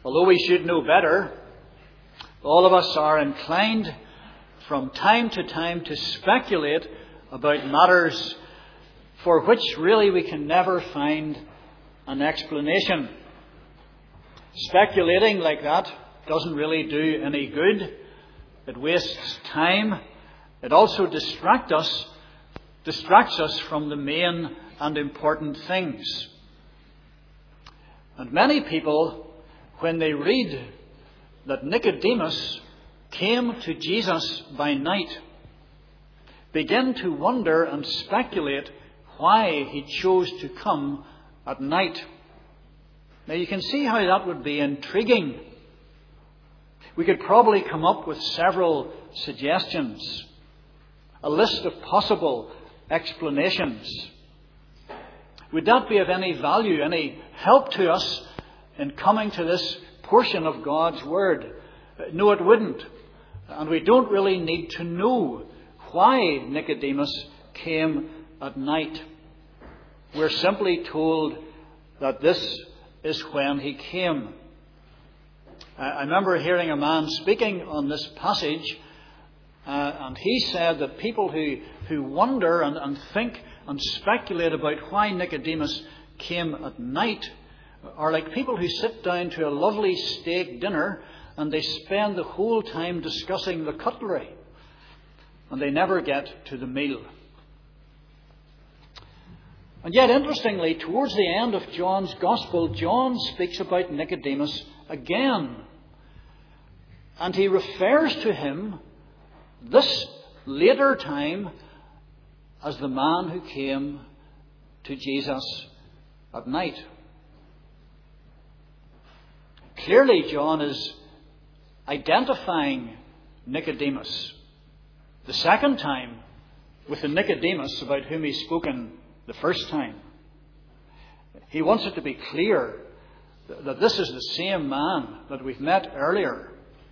Although we should know better, all of us are inclined from time to time to speculate about matters for which really we can never find an explanation. Speculating like that doesn't really do any good. It wastes time. It also distracts us from the main and important things. And many people, when they read that Nicodemus came to Jesus by night, begin to wonder and speculate why he chose to come at night. Now you can see how that would be intriguing. We could probably come up with several suggestions, a list of possible explanations. Would that be of any value, any help to us in coming to this portion of God's Word? No, it wouldn't. And we don't really need to know why Nicodemus came at night. We're simply told that this is when he came. I remember hearing a man speaking on this passage, and he said that people who wonder and think and speculate about why Nicodemus came at night are like people who sit down to a lovely steak dinner and they spend the whole time discussing the cutlery, and they never get to the meal. And yet, interestingly, towards the end of John's Gospel, John speaks about Nicodemus again. And he refers to him this later time as the man who came to Jesus at night. Clearly, John is identifying Nicodemus the second time with the Nicodemus about whom he's spoken the first time. He wants it to be clear that this is the same man that we've met earlier.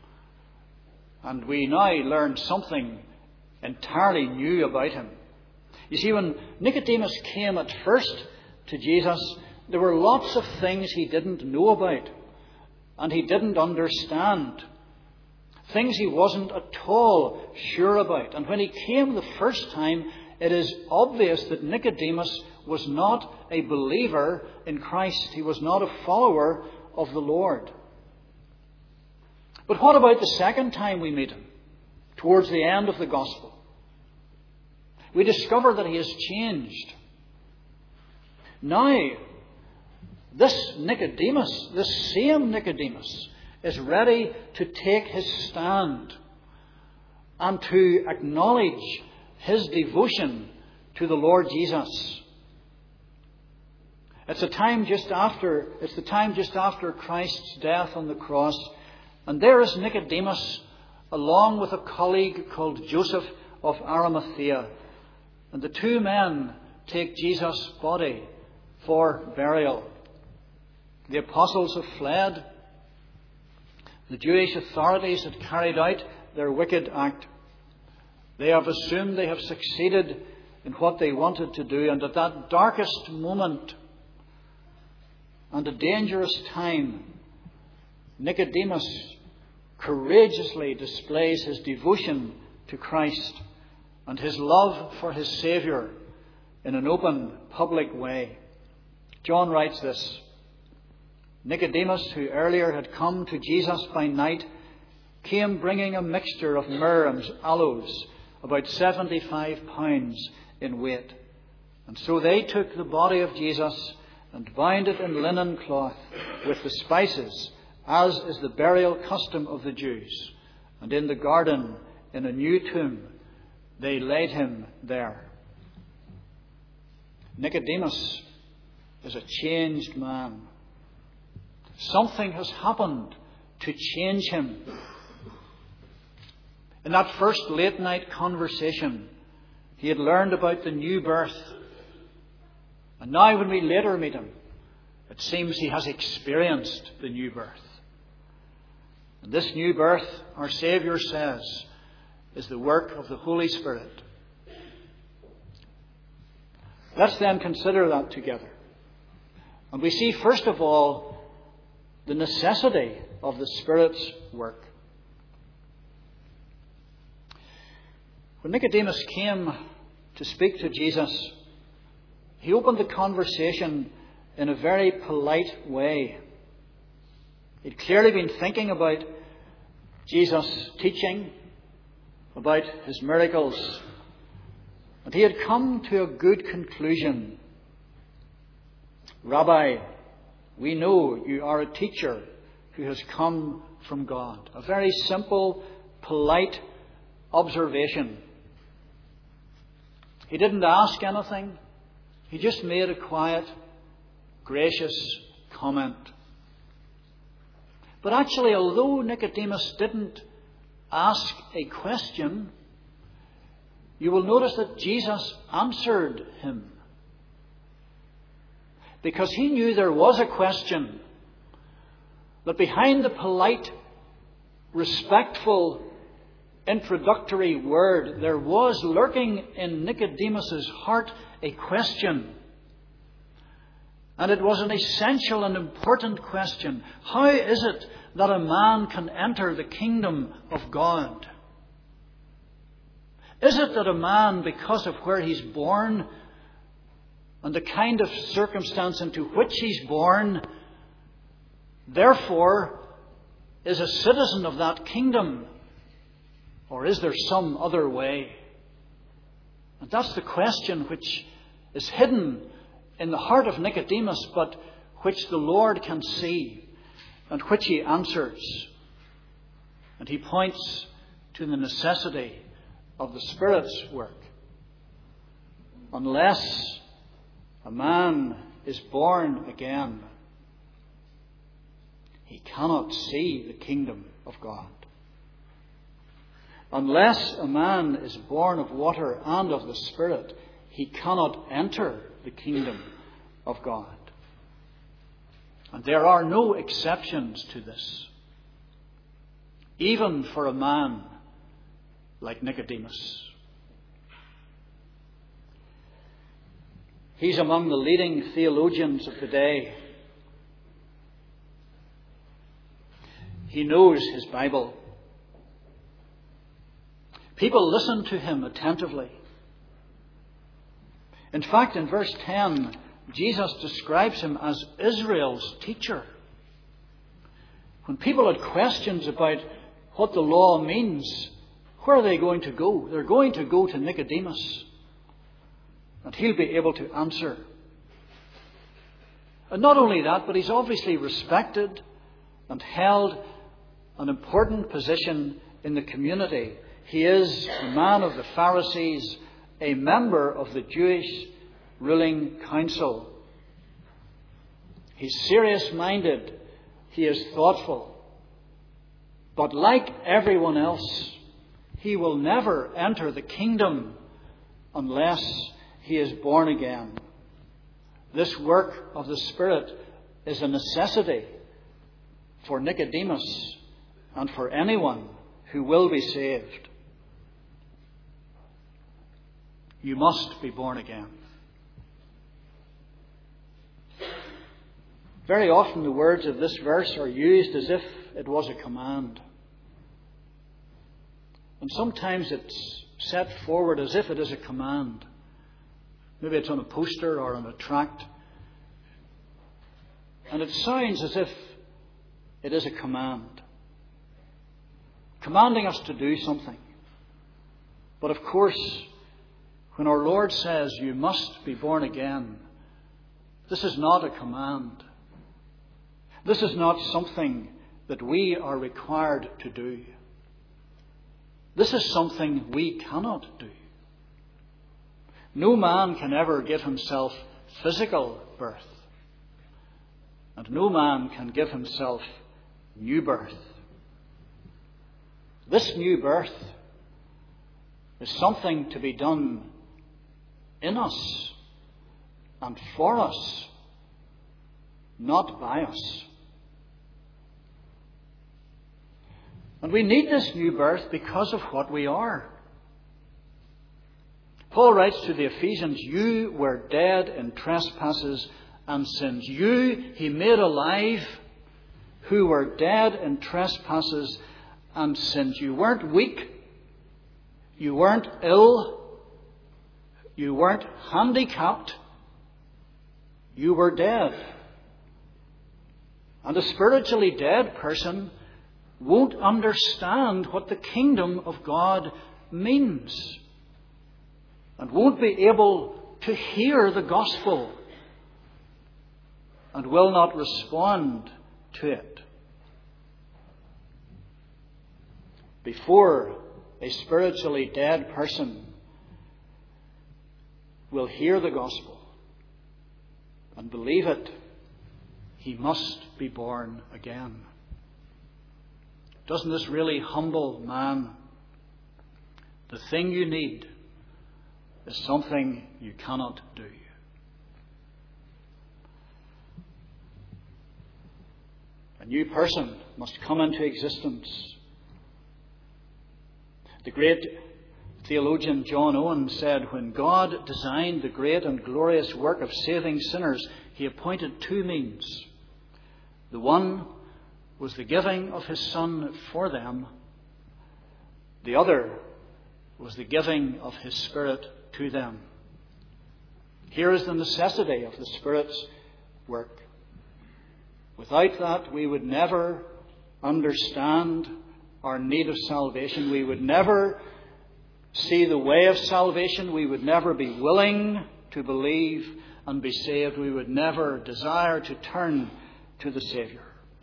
And we now learn something entirely new about him. You see, when Nicodemus came at first to Jesus, there were lots of things he didn't know about and he didn't understand. Things he wasn't at all sure about. And when he came the first time, it is obvious that Nicodemus was not a believer in Christ. He was not a follower of the Lord. But what about the second time we meet him, towards the end of the Gospel? We discover that he has changed. Now, this Nicodemus, this same Nicodemus, is ready to take his stand and to acknowledge his devotion to the Lord Jesus. It's the time just after Christ's death on the cross, and there is Nicodemus along with a colleague called Joseph of Arimathea, and the two men take Jesus' body for burial. The apostles have fled. The Jewish authorities had carried out their wicked act. They have assumed they have succeeded in what they wanted to do, and at that darkest moment and a dangerous time, Nicodemus courageously displays his devotion to Christ and his love for his Saviour in an open, public way. John writes this: Nicodemus, who earlier had come to Jesus by night, came bringing a mixture of myrrh and aloes, about 75 pounds in weight. And so they took the body of Jesus and bound it in linen cloth with the spices, as is the burial custom of the Jews. And in the garden, in a new tomb, they laid him there. Nicodemus is a changed man. Something has happened to change him. In that first late night conversation, he had learned about the new birth. And now when we later meet him, it seems he has experienced the new birth. And this new birth, our Saviour says, is the work of the Holy Spirit. Let's then consider that together. And we see, first of all, the necessity of the Spirit's work. When Nicodemus came to speak to Jesus, he opened the conversation in a very polite way. He'd clearly been thinking about Jesus' teaching, about his miracles, and he had come to a good conclusion. Rabbi, we know you are a teacher who has come from God. A very simple, polite observation. He didn't ask anything. He just made a quiet, gracious comment. But actually, although Nicodemus didn't ask a question, you will notice that Jesus answered him. Because he knew there was a question, that behind the polite, respectful, introductory word, there was lurking in Nicodemus's heart a question. And it was an essential and important question. How is it that a man can enter the kingdom of God? Is it that a man, because of where he's born and the kind of circumstance into which he's born, therefore is a citizen of that kingdom? Or is there some other way? And that's the question which is hidden in the heart of Nicodemus, but which the Lord can see and which he answers. And he points to the necessity of the Spirit's work. Unless a man is born again, he cannot see the kingdom of God. Unless a man is born of water and of the Spirit, he cannot enter the kingdom of God. And there are no exceptions to this, even for a man like Nicodemus. He's among the leading theologians of the day. He knows his Bible. People listen to him attentively. In fact, in verse 10, Jesus describes him as Israel's teacher. When people had questions about what the law means, where are they going to go? They're going to go to Nicodemus. And he'll be able to answer. And not only that, but he's obviously respected and held an important position in the community. He is a man of the Pharisees, a member of the Jewish ruling council. He's serious-minded. He is thoughtful. But like everyone else, he will never enter the kingdom unless he is born again. This work of the Spirit is a necessity for Nicodemus and for anyone who will be saved. You must be born again. Very often the words of this verse are used as if it was a command. And sometimes it's set forward as if it is a command. Maybe it's on a poster or on a tract. And it sounds as if it is a command. Commanding us to do something. But of course, when our Lord says, you must be born again, this is not a command. This is not something that we are required to do. This is something we cannot do. No man can ever give himself physical birth. And no man can give himself new birth. This new birth is something to be done in us and for us, not by us. And we need this new birth because of what we are. Paul writes to the Ephesians, you were dead in trespasses and sins. You he made alive who were dead in trespasses and sins. You weren't weak. You weren't ill. You weren't handicapped. You were dead. And a spiritually dead person won't understand what the kingdom of God means, and won't be able to hear the gospel, and will not respond to it. Before a spiritually dead person will hear the gospel and believe it, he must be born again. Doesn't this really humble man? The thing you need is something you cannot do. A new person must come into existence. The great theologian John Owen said, when God designed the great and glorious work of saving sinners, he appointed two means. The one was the giving of his Son for them. The other was the giving of his Spirit to them. Here is the necessity of the Spirit's work. Without that, we would never understand our need of salvation. We would never see the way of salvation. We would never be willing to believe and be saved. We would never desire to turn to the Saviour.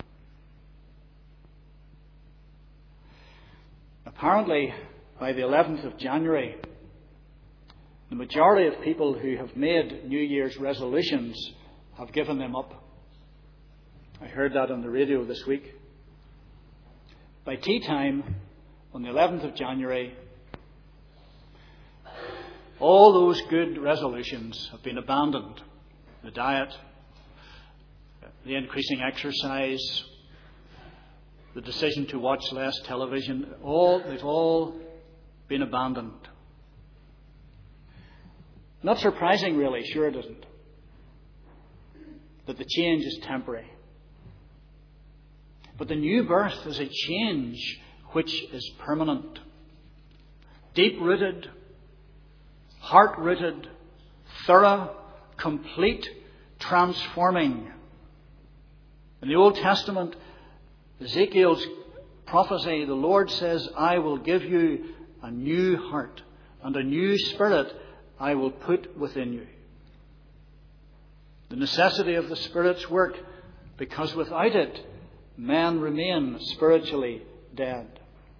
Apparently, by the 11th of January, the majority of people who have made New Year's resolutions have given them up. I heard that on the radio this week. By tea time, on the 11th of January, all those good resolutions have been abandoned. The diet, the increasing exercise, the decision to watch less television, they've all been abandoned. Not surprising, really, sure it isn't, that the change is temporary. But the new birth is a change which is permanent, deep-rooted, heart-rooted, thorough, complete, transforming. In the Old Testament, Ezekiel's prophecy, the Lord says, I will give you a new heart and a new spirit I will put within you. The necessity of the Spirit's work, because without it, men remain spiritually dead.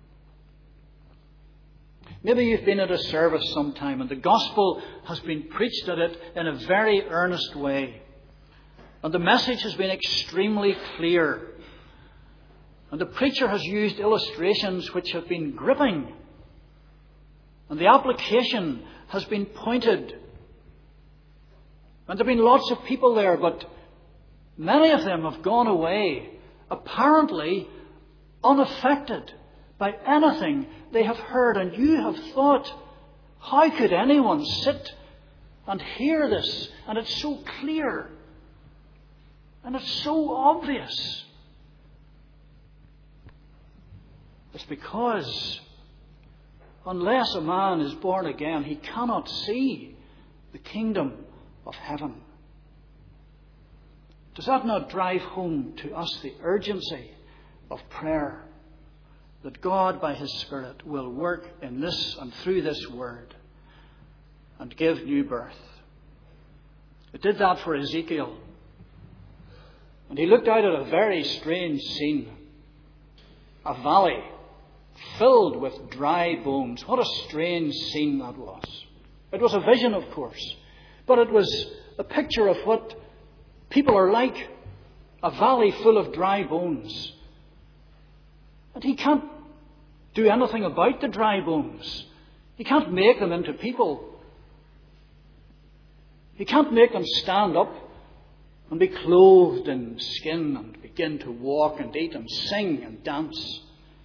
Maybe you've been at a service sometime and the gospel has been preached at it in a very earnest way. And the message has been extremely clear. And the preacher has used illustrations which have been gripping. And the application has been pointed. And there have been lots of people there, but many of them have gone away apparently unaffected by anything they have heard. And you have thought, how could anyone sit and hear this? And it's so clear. And it's so obvious. It's because unless a man is born again, he cannot see the kingdom of heaven. Does that not drive home to us the urgency of prayer? That God, by His Spirit, will work in this and through this word and give new birth. It did that for Ezekiel. And he looked out at a very strange scene. A valley filled with dry bones. What a strange scene that was. It was a vision, of course, but it was a picture of what people are like. A valley full of dry bones. And he can't do anything about the dry bones. He can't make them into people. He can't make them stand up and be clothed in skin and begin to walk and eat and sing and dance.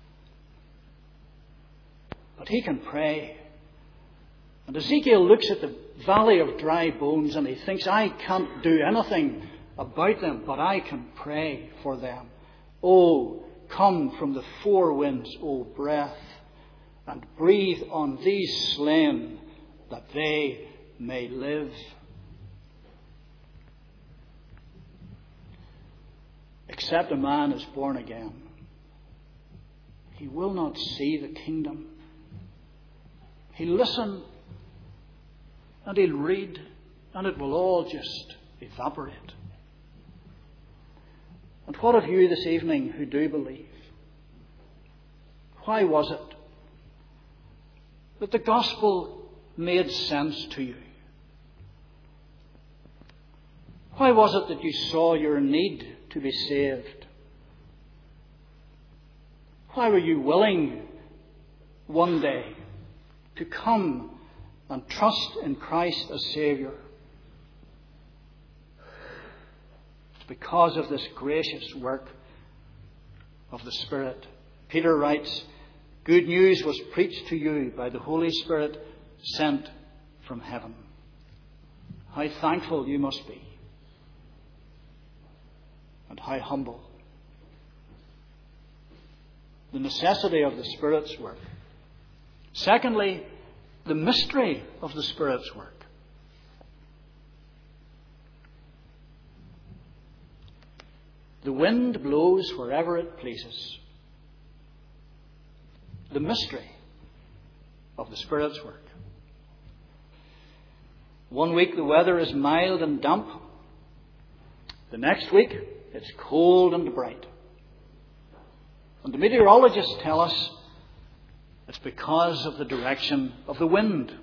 But he can pray. And Ezekiel looks at the valley of dry bones and he thinks, I can't do anything about them, but I can pray for them Oh, come from the four winds, O breath, and breathe on these slain, that they may live. Except a man is born again, he will not see the kingdom. He'll listen and he'll read, and it will all just evaporate. And what of you this evening who do believe? Why was it that the gospel made sense to you? Why was it that you saw your need to be saved? Why were you willing one day to come and trust in Christ as Saviour? It's because of this gracious work of the Spirit. Peter writes, good news was preached to you by the Holy Spirit sent from heaven. How thankful you must be, and how humble. The necessity of the Spirit's work. Secondly, the mystery of the Spirit's work. The wind blows wherever it pleases. The mystery of the Spirit's work. One week the weather is mild and damp. The next week it's cold and bright. And the meteorologists tell us it's because of the direction of the wind.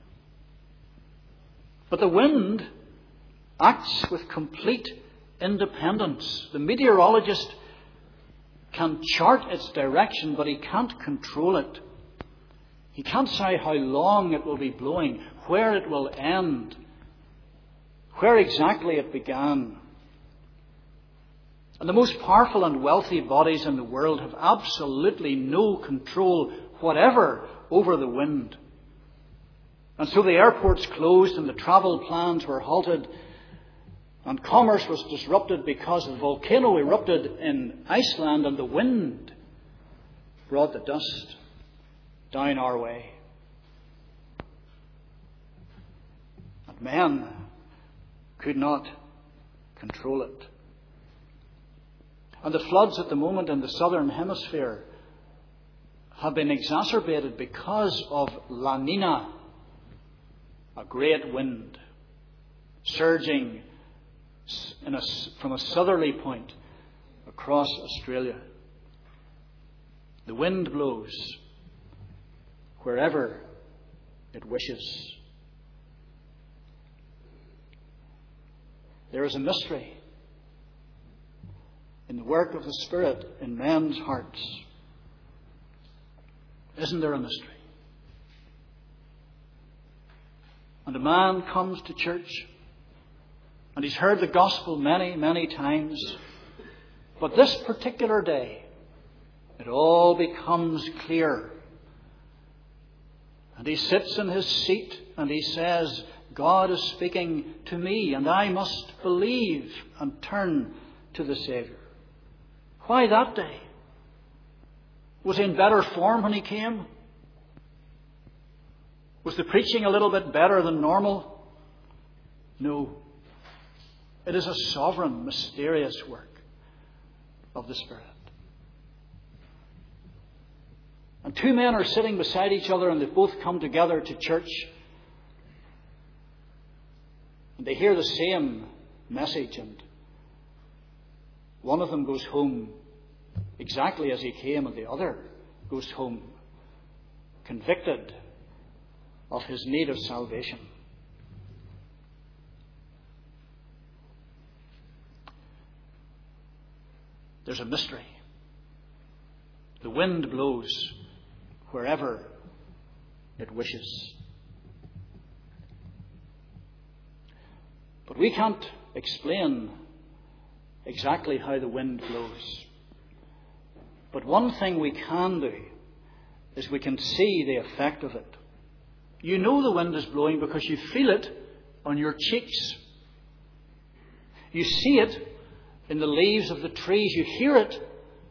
But the wind acts with complete independence. The meteorologist can chart its direction, but he can't control it. He can't say how long it will be blowing, where it will end, where exactly it began. And the most powerful and wealthy bodies in the world have absolutely no control whatever over the wind. And so the airports closed and the travel plans were halted, and commerce was disrupted because the volcano erupted in Iceland and the wind brought the dust down our way. And men could not control it. And the floods at the moment in the southern hemisphere have been exacerbated because of La Nina, a great wind surging from a southerly point across Australia. The wind blows wherever it wishes. There is a mystery in the work of the Spirit in men's hearts. Isn't there a mystery? And a man comes to church and he's heard the gospel many, many times. But this particular day, it all becomes clear. And he sits in his seat and he says, God is speaking to me and I must believe and turn to the Saviour. Why that day? Was he in better form when he came? Was the preaching a little bit better than normal? No. It is a sovereign, mysterious work of the Spirit. And two men are sitting beside each other and they've both come together to church. And they hear the same message, and one of them goes home exactly as he came, and the other goes home convicted of his need of salvation. There's a mystery. The wind blows wherever it wishes. But we can't explain exactly how the wind blows. But one thing we can do is we can see the effect of it. You know the wind is blowing because you feel it on your cheeks. You see it in the leaves of the trees. You hear it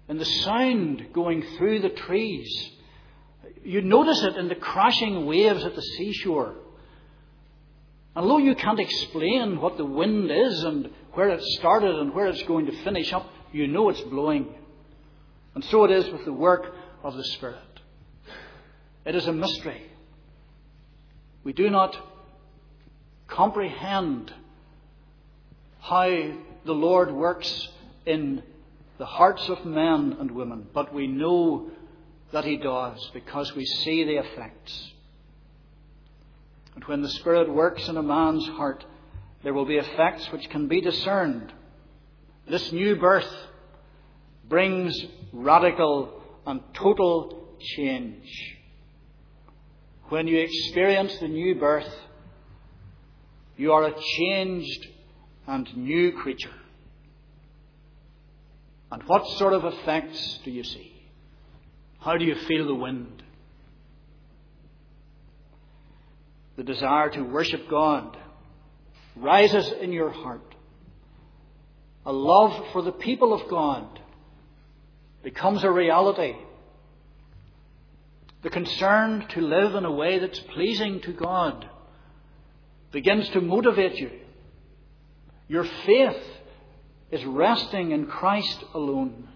in the sound going through the trees. You notice it in the crashing waves at the seashore. And though you can't explain what the wind is and where it started and where it's going to finish up, you know it's blowing. And so it is with the work of the Spirit. It is a mystery. We do not comprehend how the Lord works in the hearts of men and women, but we know that He does because we see the effects. And when the Spirit works in a man's heart, there will be effects which can be discerned. This new birth brings radical and total change. When you experience the new birth, you are a changed and new creature. And what sort of effects do you see? How do you feel the wind? The desire to worship God rises in your heart. A love for the people of God becomes a reality. The concern to live in a way that's pleasing to God begins to motivate you. Your faith is resting in Christ alone.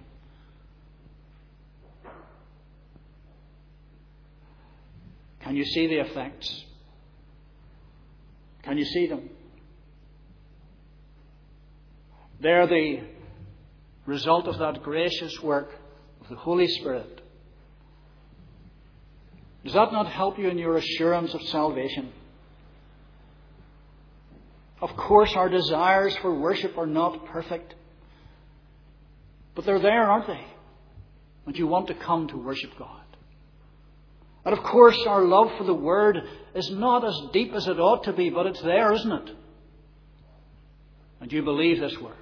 Can you see the effects? Can you see them? They're the result of that gracious work of the Holy Spirit. Does that not help you in your assurance of salvation? Of course, our desires for worship are not perfect. But they're there, aren't they? And you want to come to worship God. And of course, our love for the Word is not as deep as it ought to be, but it's there, isn't it? And you believe this Word.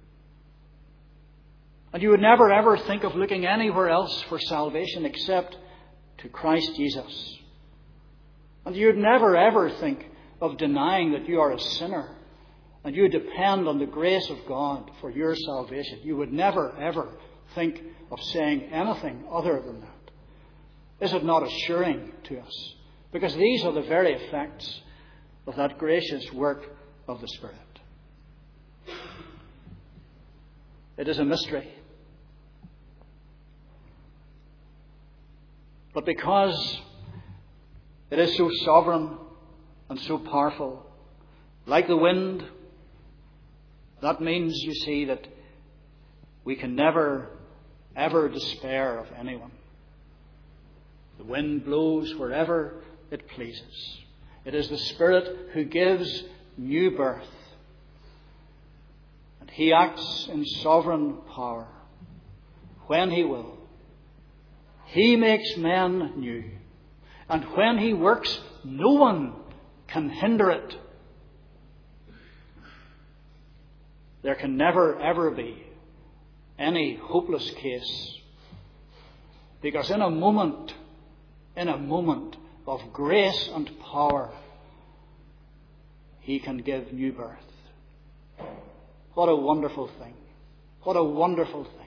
And you would never ever think of looking anywhere else for salvation except to Christ Jesus. And you would never ever think of denying that you are a sinner and you depend on the grace of God for your salvation. You would never ever think of saying anything other than that. Is it not assuring to us? Because these are the very effects of that gracious work of the Spirit. It is a mystery. But because it is so sovereign and so powerful, like the wind, that means, you see, that we can never, ever despair of anyone. The wind blows wherever it pleases. It is the Spirit who gives new birth. And He acts in sovereign power when He will. He makes men new. And when He works, no one can hinder it. There can never, ever be any hopeless case. Because in a moment of grace and power, He can give new birth. What a wonderful thing. What a wonderful thing.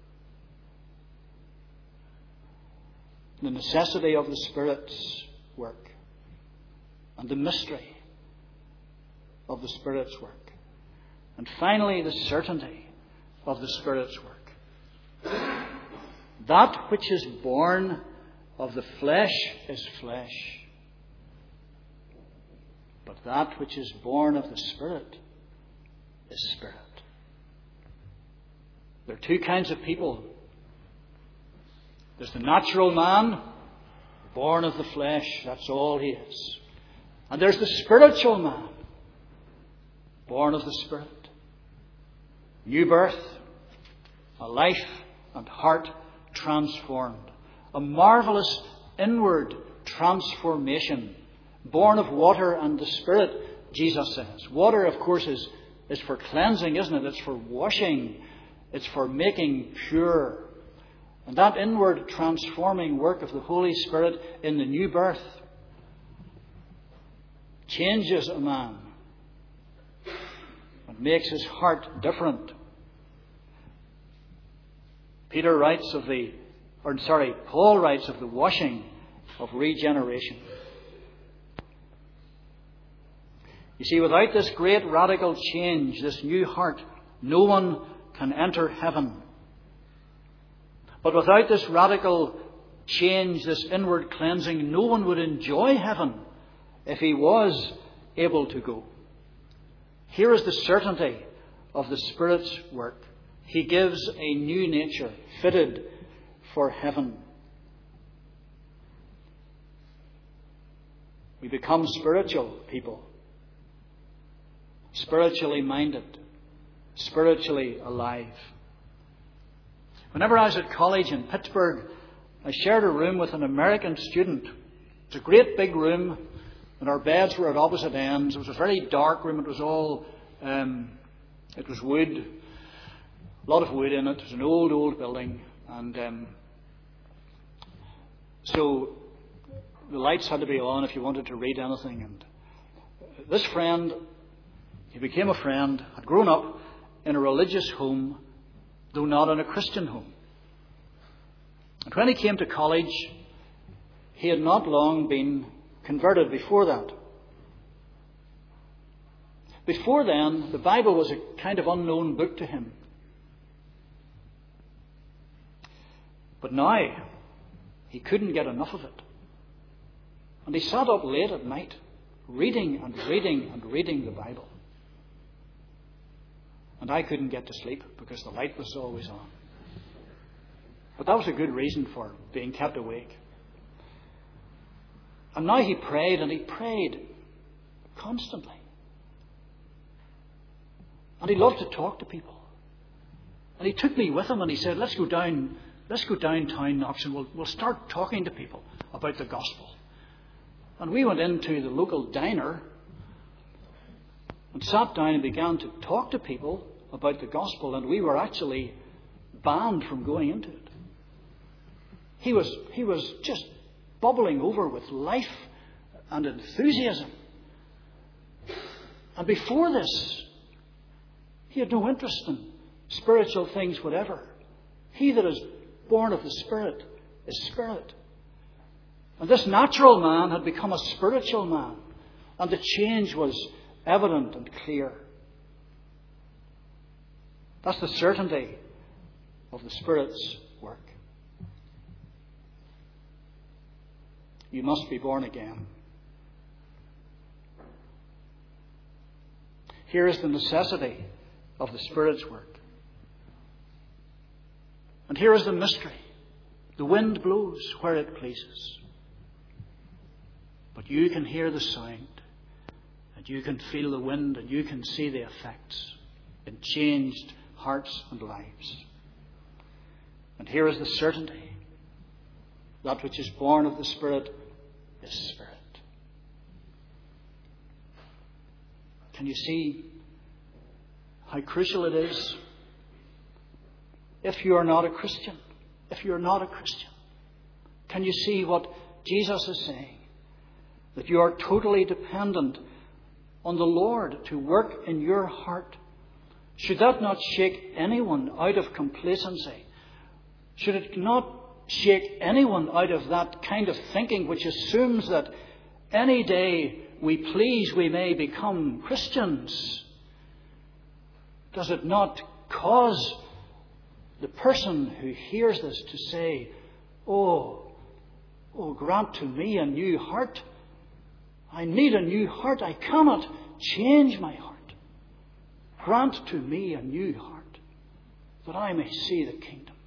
The necessity of the Spirit's work and the mystery of the Spirit's work. And finally, the certainty of the Spirit's work. That which is born of the flesh is flesh. But that which is born of the Spirit is spirit. There are two kinds of people. There's the natural man, born of the flesh, that's all he is. And there's the spiritual man, born of the Spirit. New birth, a life and heart transformed. A marvelous inward transformation, born of water and the Spirit, Jesus says. Water, of course, is for cleansing, isn't it? It's for washing. It's for making pure. And that inward transforming work of the Holy Spirit in the new birth changes a man and makes his heart different. Paul writes of the washing of regeneration. You see, without this great radical change, this new heart, no one can enter heaven. But without this radical change, this inward cleansing, no one would enjoy heaven if he was able to go. Here is the certainty of the Spirit's work. He gives a new nature fitted for heaven. We become spiritual people, spiritually minded, spiritually alive. Whenever I was at college in Pittsburgh, I shared a room with an American student. It's a great big room, and our beds were at opposite ends. It was a very dark room. It was all, it was wood, a lot of wood in it. It was an old building, and so the lights had to be on if you wanted to read anything. And this friend, he became a friend, had grown up in a religious home, though not in a Christian home. And when he came to college, he had not long been converted before that. Before then, the Bible was a kind of unknown book to him. But now, he couldn't get enough of it. And he sat up late at night, reading and reading and reading the Bible. And I couldn't get to sleep because the light was always on. But that was a good reason for being kept awake. And now he prayed, and he prayed constantly. And he loved to talk to people. And he took me with him, and he said, let's go downtown, Knox, and we'll start talking to people about the gospel. And we went into the local diner and sat down and began to talk to people about the gospel, and we were actually banned from going into it. He was just bubbling over with life and enthusiasm. And before this, he had no interest in spiritual things whatever. He that is born of the Spirit is spirit. And this natural man had become a spiritual man, and the change was evident and clear. That's the certainty of the Spirit's work. You must be born again. Here is the necessity of the Spirit's work. And here is the mystery. The wind blows where it pleases. But you can hear the sound, and you can feel the wind, and you can see the effects in changed hearts and lives. And here is the certainty. That which is born of the Spirit is Spirit. Can you see how crucial it is? If you are not a Christian, can you see what Jesus is saying? That you are totally dependent on the Lord to work in your heart. Should that not shake anyone out of complacency? Should it not shake anyone out of that kind of thinking which assumes that any day we please we may become Christians? Does it not cause the person who hears this to say, Oh, grant to me a new heart. I need a new heart. I cannot change my heart. Grant to me a new heart that I may see the kingdom.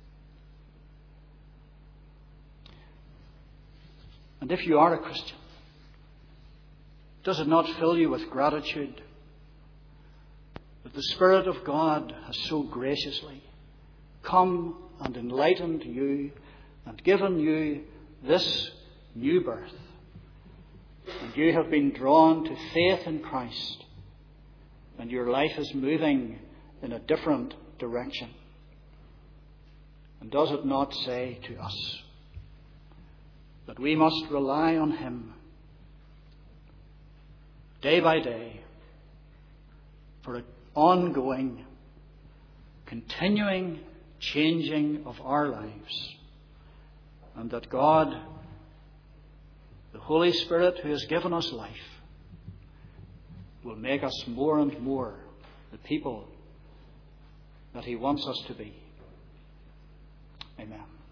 And if you are a Christian, does it not fill you with gratitude that the Spirit of God has so graciously come and enlightened you and given you this new birth? And you have been drawn to faith in Christ, and your life is moving in a different direction. And does it not say to us that we must rely on Him day by day for an ongoing, continuing changing of our lives. And that God, the Holy Spirit who has given us life, will make us more and more the people that He wants us to be. Amen.